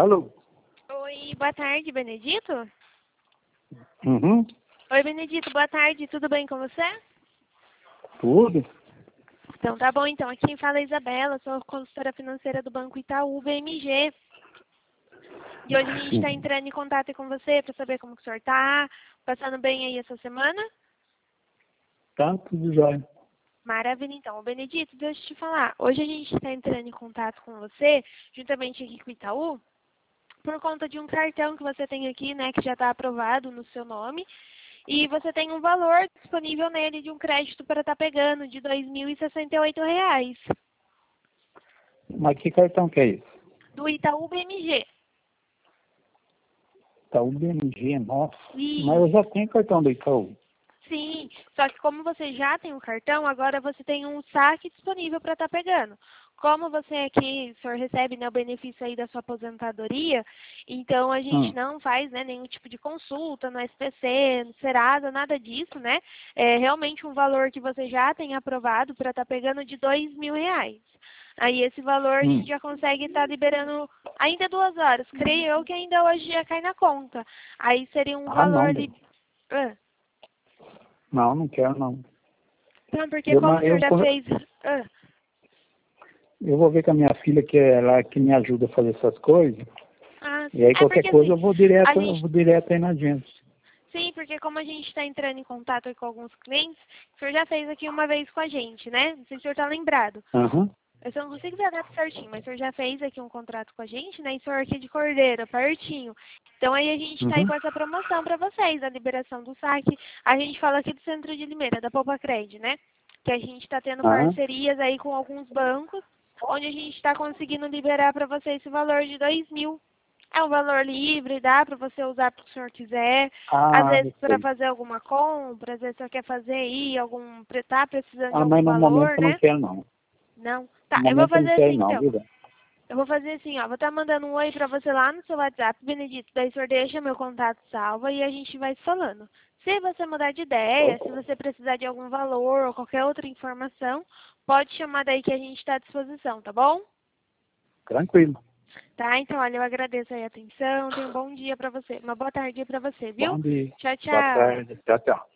Alô? Oi, boa tarde, Benedito? Uhum. Oi, Benedito, boa tarde, tudo bem com você? Tudo? Então tá bom, então. Aqui quem fala é Isabela, sou consultora financeira do Banco Itaú BMG. E hoje a gente está entrando em contato com você para saber como que o senhor tá, passando bem aí essa semana? Tá tudo jóia. Maravilha, então. Ô, Benedito, deixa eu te falar. Hoje a gente está entrando em contato com você, juntamente aqui com o Itaú, por conta de um cartão que você tem aqui, né, que já está aprovado no seu nome. E você tem um valor disponível nele de um crédito para estar pegando de R$ 2.068, Mas que cartão que é esse? do Itaú BMG. Itaú BMG, nossa. E Mas eu já tenho cartão do Itaú. sim, só que como você já tem o cartão, agora você tem um saque disponível para estar pegando. Como você aqui, o senhor recebe, né, o benefício aí da sua aposentadoria, então a gente não faz, né, nenhum tipo de consulta no SPC, no Serasa, nada disso, né? É realmente um valor que você já tem aprovado para estar pegando de R$ 2.000. Aí esse valor a gente já consegue estar liberando ainda 2 horas. Creio eu que ainda hoje já cai na conta. Aí seria um valor Não. ali. Não, não quero não. Não, porque como o senhor já fez... Eu vou ver com a minha filha, que é ela que me ajuda a fazer essas coisas. sim. E aí qualquer Porque, coisa assim, eu vou direto aí na agência. sim, porque como a gente está entrando em contato com alguns clientes, o senhor já fez aqui uma vez com a gente, né? Não sei se o senhor está lembrado. Aham. Eu só não consigo ver a data certinho, mas o senhor já fez aqui um contrato com a gente, né? E o senhor aqui de Cordeiro, pertinho. Então aí a gente está aí com essa promoção para vocês, a liberação do saque. A gente fala aqui do Centro de Limeira, da Poupa Cred, né? Que a gente está tendo Aham. parcerias aí com alguns bancos, onde a gente está conseguindo liberar para vocês esse valor de 2.000. É um valor livre, dá para você usar para o que o senhor quiser. Às vezes Eu para sei. fazer alguma compra, às vezes o senhor quer fazer aí tá precisando de algum Mas no momento valor, eu não né? quero não. Não. No Tá, eu vou momento eu não fazer quero assim não, então. viu? Eu vou fazer assim, ó. Vou estar mandando um oi pra você lá no seu WhatsApp, Benedito. Daí o senhor deixa meu contato salvo e a gente vai se falando. Se você mudar de ideia, se você precisar de algum valor ou qualquer outra informação, pode chamar daí que a gente está à disposição, tá bom? Tranquilo. Tá, então, olha, eu agradeço aí a atenção. Tenha um bom dia pra você. Uma boa tarde pra você, viu? Bom dia. Tchau, Boa tchau. tarde. Tchau, tchau.